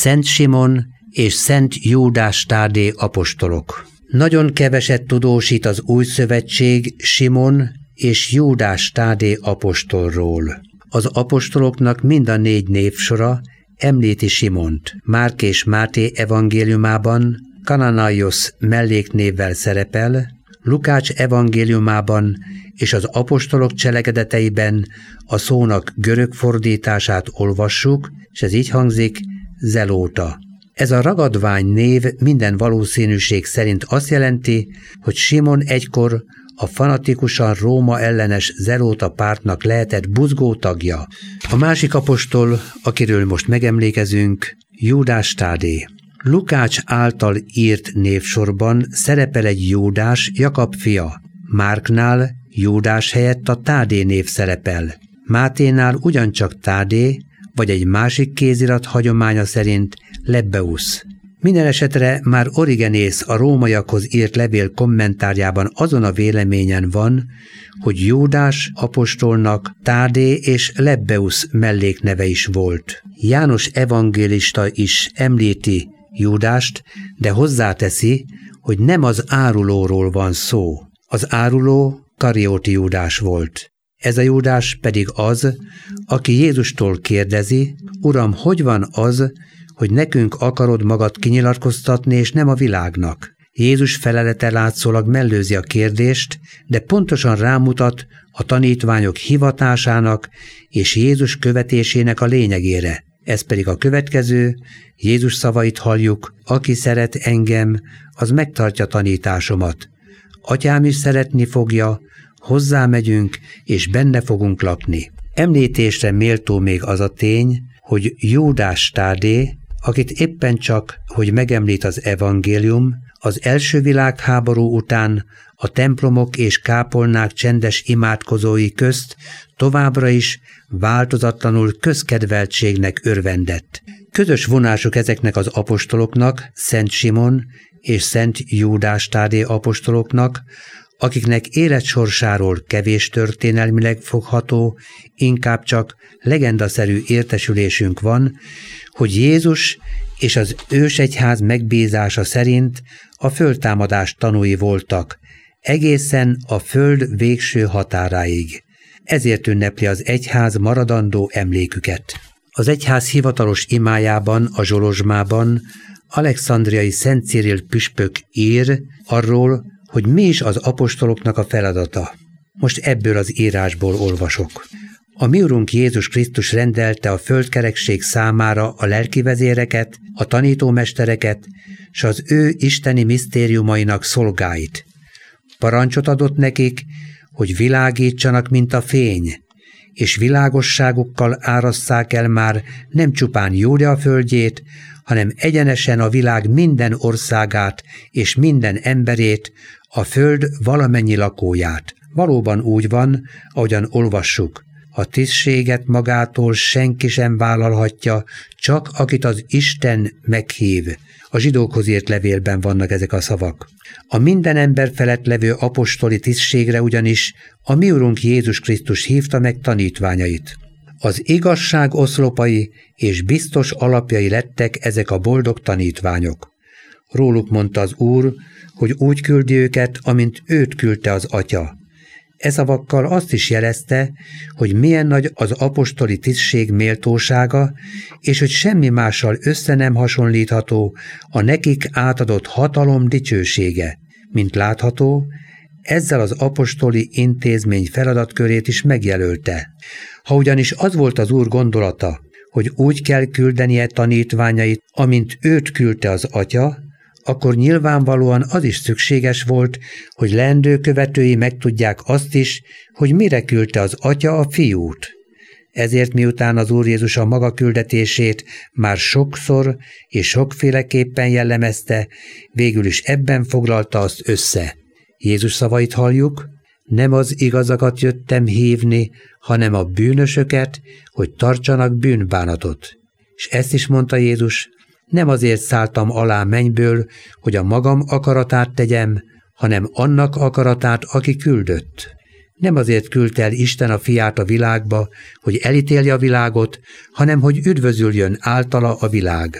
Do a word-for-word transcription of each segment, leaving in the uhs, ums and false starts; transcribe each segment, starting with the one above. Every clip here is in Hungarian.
Szent Simon és Szent Júdás Tádé apostolok. Nagyon keveset tudósít az Új Szövetség Simon és Júdás Tádé apostolról. Az apostoloknak mind a négy névsora említi Simont. Márk és Máté evangéliumában Kananaios melléknévvel szerepel, Lukács evangéliumában és az apostolok cselekedeteiben a szónak görög fordítását olvassuk, és ez így hangzik, zelóta. Ez a ragadvány név minden valószínűség szerint azt jelenti, hogy Simon egykor a fanatikusan Róma ellenes zelóta pártnak lehetett buzgó tagja. A másik apostol, akiről most megemlékezünk, Júdás Tádé. Lukács által írt névsorban szerepel egy Júdás, Jakab fia. Márknál Júdás helyett a Tádé név szerepel. Máténál ugyancsak Tádé, vagy egy másik kézirat hagyománya szerint Lebbeusz. Minden esetre már Origenész a rómaiakhoz írt levél kommentárjában azon a véleményen van, hogy Júdás apostolnak Tádé és Lebbeusz mellékneve is volt. János evangélista is említi Júdást, de hozzáteszi, hogy nem az árulóról van szó. Az áruló Karióti Júdás volt. Ez a Júdás pedig az, aki Jézustól kérdezi, Uram, hogy van az, hogy nekünk akarod magad kinyilatkoztatni, és nem a világnak? Jézus felelete látszólag mellőzi a kérdést, de pontosan rámutat a tanítványok hivatásának és Jézus követésének a lényegére. Ez pedig a következő, Jézus szavait halljuk, aki szeret engem, az megtartja tanításomat. Atyám is szeretni fogja, hozzámegyünk, és benne fogunk lakni. Említésre méltó még az a tény, hogy Júdás Tádé, akit éppen csak, hogy megemlít az evangélium, az első világháború után a templomok és kápolnák csendes imádkozói közt továbbra is változatlanul közkedveltségnek örvendett. Közös vonásuk ezeknek az apostoloknak, Szent Simon és Szent Júdás Tádé apostoloknak, akiknek életsorsáról kevés történelmileg fogható, inkább csak legendaszerű értesülésünk van, hogy Jézus és az ősegyház megbízása szerint a földtámadás tanúi voltak, egészen a föld végső határáig. Ezért ünnepli az egyház maradandó emléküket. Az egyház hivatalos imájában, a Zsolozsmában alexandriai Szent Cyril püspök ír arról, hogy mi is az apostoloknak a feladata. Most ebből az írásból olvasok. A mi Urunk Jézus Krisztus rendelte a földkerekség számára a lelkivezéreket, a tanítómestereket, s az ő isteni misztériumainak szolgáit. Parancsot adott nekik, hogy világítsanak, mint a fény, és világosságukkal árasszák el már nem csupán Júdea földjét, hanem egyenesen a világ minden országát és minden emberét, a föld valamennyi lakóját. Valóban úgy van, ahogyan olvassuk, a tisztséget magától senki sem vállalhatja, csak akit az Isten meghív. A zsidókhoz írt levélben vannak ezek a szavak. A minden ember felett levő apostoli tisztségre ugyanis a mi Urunk Jézus Krisztus hívta meg tanítványait. Az igazság oszlopai és biztos alapjai lettek ezek a boldog tanítványok. Róluk mondta az Úr, hogy úgy küldi őket, amint őt küldte az Atya. E szavakkal azt is jelezte, hogy milyen nagy az apostoli tisztség méltósága, és hogy semmi mással össze nem hasonlítható a nekik átadott hatalom dicsősége. Mint látható, ezzel az apostoli intézmény feladatkörét is megjelölte. Ha ugyanis az volt az Úr gondolata, hogy úgy kell küldenie tanítványait, amint őt küldte az Atya, akkor nyilvánvalóan az is szükséges volt, hogy leendő követői megtudják azt is, hogy mire küldte az Atya a Fiút. Ezért miután az Úr Jézus a maga küldetését már sokszor és sokféleképpen jellemezte, végül is ebben foglalta azt össze. Jézus szavait halljuk, nem az igazakat jöttem hívni, hanem a bűnösöket, hogy tartsanak bűnbánatot. És ezt is mondta Jézus, nem azért szálltam alá mennyből, hogy a magam akaratát tegyem, hanem annak akaratát, aki küldött. Nem azért küldte el Isten a fiát a világba, hogy elítélje a világot, hanem hogy üdvözüljön általa a világ.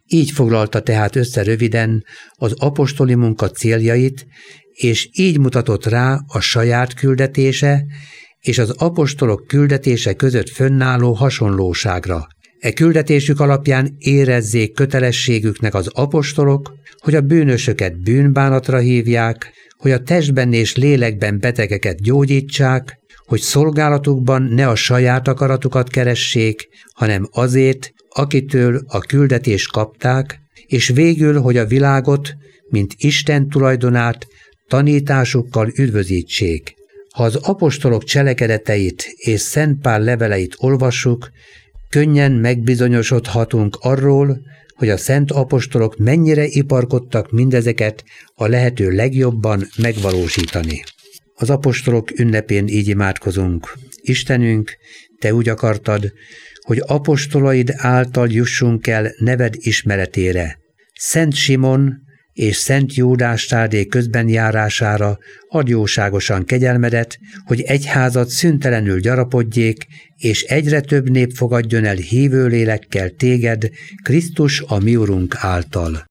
Így foglalta tehát össze röviden az apostoli munka céljait, és így mutatott rá a saját küldetése és az apostolok küldetése között fönnálló hasonlóságra. E küldetésük alapján érezzék kötelességüknek az apostolok, hogy a bűnösöket bűnbánatra hívják, hogy a testben és lélekben betegeket gyógyítsák, hogy szolgálatukban ne a saját akaratukat keressék, hanem azért, akitől a küldetést kapták, és végül, hogy a világot, mint Isten tulajdonát tanításukkal üdvözítsék. Ha az apostolok cselekedeteit és Szent Pál leveleit olvassuk, könnyen megbizonyosodhatunk arról, hogy a szent apostolok mennyire iparkodtak mindezeket a lehető legjobban megvalósítani. Az apostolok ünnepén így imádkozunk. Istenünk, Te úgy akartad, hogy apostolaid által jussunk el neved ismeretére. Szent Simon és Szent Júdás Tádé közben járására adj jóságosan kegyelmedet, hogy egyházat szüntelenül gyarapodjék, és egyre több nép fogadjon el hívő lélekkel téged, Krisztus a mi Urunk által.